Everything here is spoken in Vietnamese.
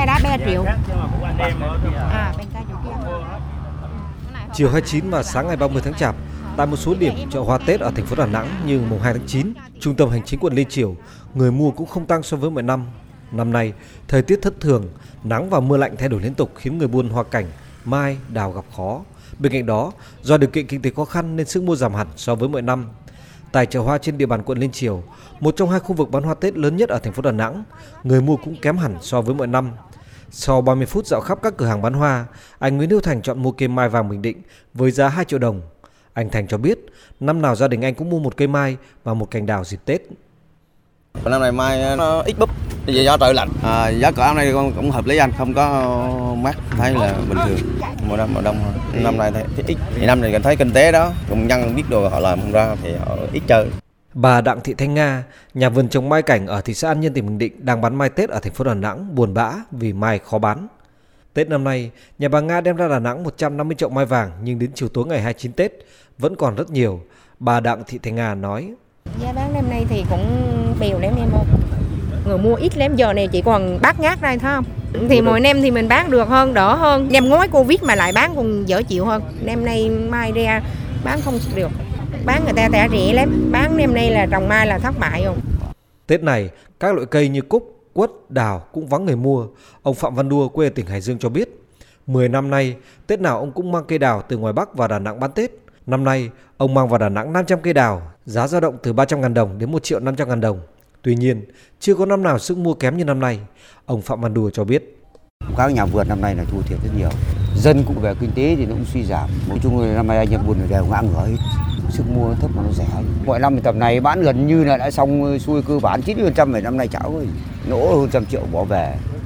đây đã 3 triệu. Bên cái chỗ kia. Chiều 29 và sáng ngày 30 tháng Chạp, tại một số điểm chợ hoa Tết ở thành phố Đà Nẵng như mùng 2 tháng 9, trung tâm hành chính quận Liên Chiểu, người mua cũng không tăng so với mọi năm. Năm nay, thời tiết thất thường, nắng và mưa lạnh thay đổi liên tục khiến người buôn hoa cảnh, mai, đào gặp khó. Bên cạnh đó, do điều kiện kinh tế khó khăn nên sức mua giảm hẳn so với mọi năm. Tại chợ hoa trên địa bàn quận Liên Chiểu, một trong hai khu vực bán hoa Tết lớn nhất ở thành phố Đà Nẵng, người mua cũng kém hẳn so với mọi năm. Sau 30 phút dạo khắp các cửa hàng bán hoa, anh Nguyễn Hữu Thành chọn mua cây mai vàng Bình Định với giá 2 triệu đồng. Anh Thành cho biết, năm nào gia đình anh cũng mua một cây mai và một cành đào dịp Tết. Năm này mai nó ít búp, vì do trời lạnh. Giá cỡ này cũng hợp lý anh, không có mát, thấy là bình thường. Mùa đông thôi. Năm này thì ít. Thì năm này cảm thấy kinh tế đó, công nhân biết đồ họ làm không ra thì họ ít chơi. Bà Đặng Thị Thanh Nga, nhà vườn trồng mai cảnh ở thị xã An Nhơn tỉnh Bình Định đang bán mai Tết ở thành phố Đà Nẵng buồn bã vì mai khó bán. Tết năm nay, nhà bà Nga đem ra Đà Nẵng 150 chậu mai vàng nhưng đến chiều tối ngày 29 Tết vẫn còn rất nhiều. Bà Đặng Thị Thanh Nga nói: Giá bán năm nay thì cũng bèo lắm em ơi. Người mua ít lắm, giờ này chỉ còn bát ngát đây thôi không? Thì mỗi năm thì mình bán được hơn, đỡ hơn. Năm ngoái Covid mà lại bán còn dở chịu hơn. Năm nay mai ra bán không được. Bán người ta rẻ lắm. Bán năm nay là trồng mai là thất bại rồi. Tết này, các loại cây như cúc, quất, đào cũng vắng người mua. Ông Phạm Văn Đua quê ở tỉnh Hải Dương cho biết, 10 năm nay, Tết nào ông cũng mang cây đào từ ngoài Bắc vào Đà Nẵng bán Tết. Năm nay, ông mang vào Đà Nẵng 500 cây đào, giá dao động từ 300.000 đồng đến 1.500.000 đồng. Tuy nhiên, chưa có năm nào sức mua kém như năm nay. Ông Phạm Văn Đùa cho biết. Các nhà vườn năm nay là thua thiệt rất nhiều. Dân cũng về kinh tế thì nó cũng suy giảm. Nói chung là năm nay anh em buôn đều ngã ngửa hết. Sức mua nó thấp mà nó rẻ. Mọi năm thì tầm này bán gần như là đã xong xuôi cơ bản 90%, năm nay chảo lỗ hơn 100 triệu bỏ về.